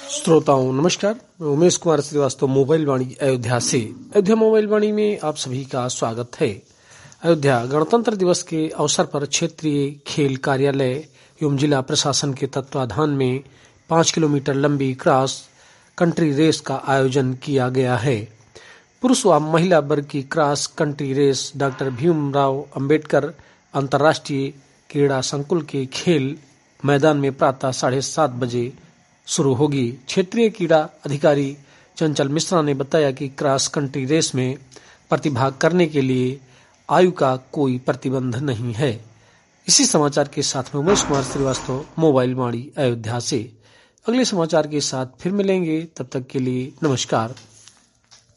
श्रोताओं नमस्कार। मैं उमेश कुमार श्रीवास्तव मोबाइल वाणी अयोध्या से। अयोध्या मोबाइल वाणी में आप सभी का स्वागत है। अयोध्या गणतंत्र दिवस के अवसर पर क्षेत्रीय खेल कार्यालय एवं जिला प्रशासन के तत्वाधान में 5 किलोमीटर लंबी क्रॉस कंट्री रेस का आयोजन किया गया है। पुरुष व महिला वर्ग की cross country race doctor Bhimrao Ambedkar अंतर्राष्ट्रीय क्रीड़ा संकुल के खेल मैदान में प्रातः 7:30 बजे शुरू होगी। क्षेत्रीय क्रीड़ा अधिकारी चंचल मिश्रा ने बताया कि क्रॉस कंट्री रेस में प्रतिभाग करने के लिए आयु का कोई प्रतिबंध नहीं है। इसी समाचार के साथ में उमेश कुमार श्रीवास्तव मोबाइल वाणी अयोध्या से। अगले समाचार के साथ फिर मिलेंगे, तब तक के लिए नमस्कार।